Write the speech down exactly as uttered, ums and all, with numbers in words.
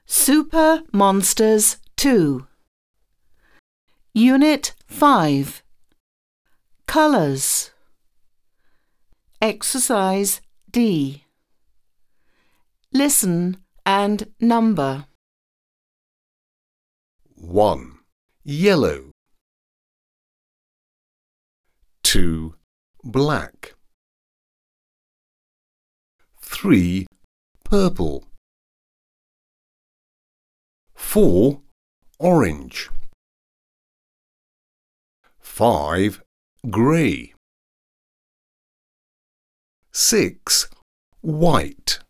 Super Monsters two. Unit five. Colours. Exercise D. Listen and number. one. Yellow. two. Black. three. Purple. four. Orange. five. Grey. six. White.